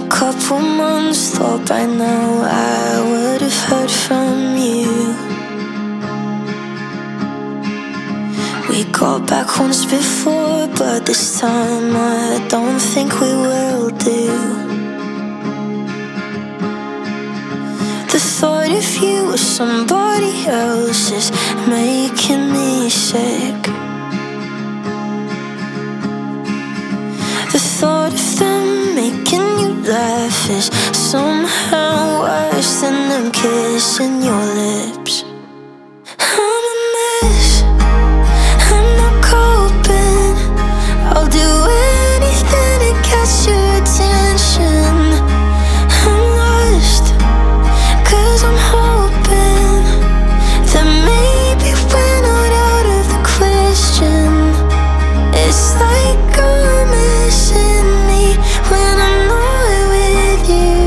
couple months, thought by now I would have heard from you. We got back once before, but this time I don't think we will do. The thought of you with somebody else is making me sick. The thought of them making you laugh is somehow worse than them kissing your lips. I'm a mess, I'm not coping. I'll do anything to catch your attention. I'm lost, 'cause I'm hoping that maybe we're not out of the question. It's like I'm missing me when I'm not with you.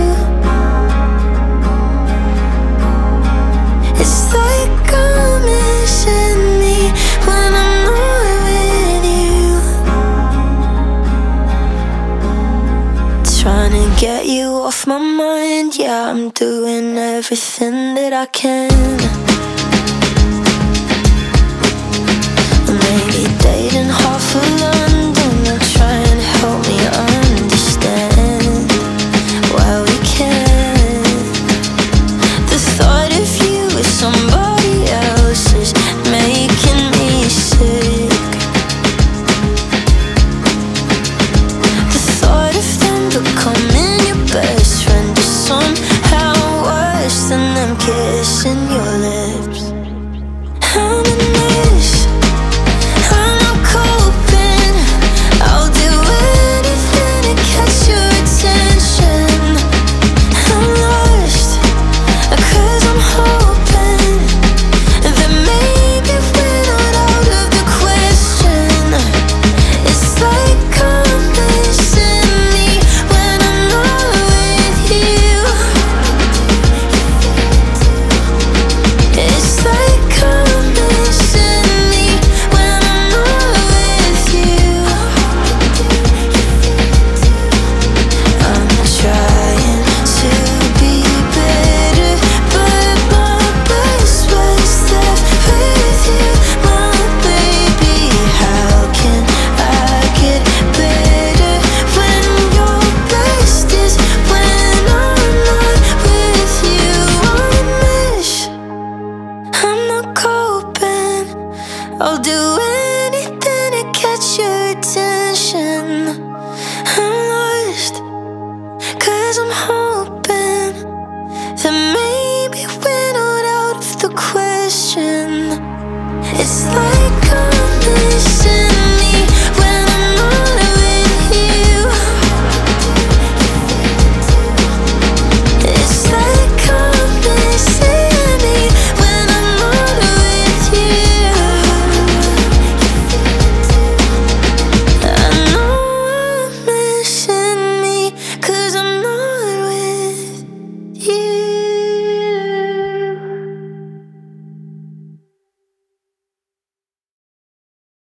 It's like I'm missing me when I'm not with you. Trying to get you off my mind, yeah, I'm doing everything that I can. Maybe